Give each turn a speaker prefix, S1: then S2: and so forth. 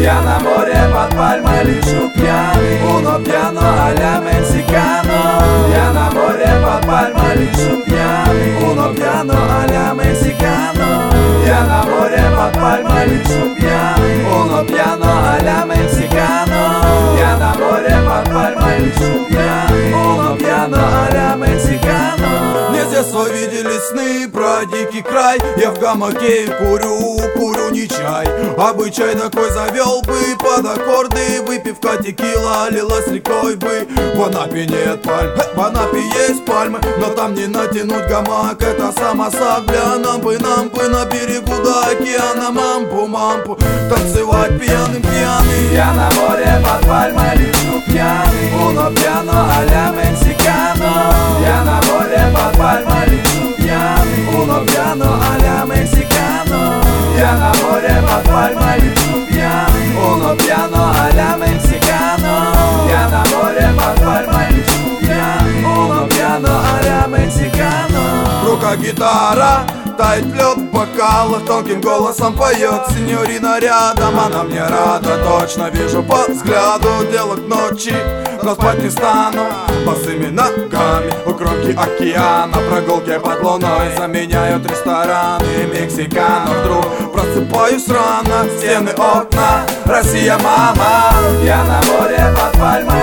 S1: Я на море под пальмой лежу пьяный, uno piano а-ля мексикано. Я на море под пальмой лежу пьяный, uno piano а-ля мексикано. Я на море под пальмой лежу пьяный, uno piano а-ля мексикано. Я на море под пальмой лежу пьяный, uno piano а-ля мексикано. Мне с детства видели сны про дикий край. Я в гамаке курю не чай, а бы чай такой завел бы под аккорды. Выпивка текила лилась рекой бы. В Анапе нет пальм, в Анапе есть пальмы, но там не натянуть гамак, это самосад. Нам бы на берегу до океана мампу танцевать пьяным. Я на море под пальмой лежу пьяный, uno piano а-ля мексикано. Я на море под пальмой лежу пьяный, uno piano а-ля мексикано. Я на море под пальмой лежу пьяный, uno piano а-ля мексикано. Я на море под пальмой лежу пьяный, uno piano а-ля мексикано. В руках гитара, тает лед в бокалах, тонким голосом поет сеньорина рядом. Она мне рада, точно вижу по взгляду. Дело к ночи, но спать не стану. Босыми ногами у кромки океана, прогулки под луной заменяют рестораны. Мексикано, вдруг просыпаюсь рано, стены, окна, Россия, мама. Я на море под пальмой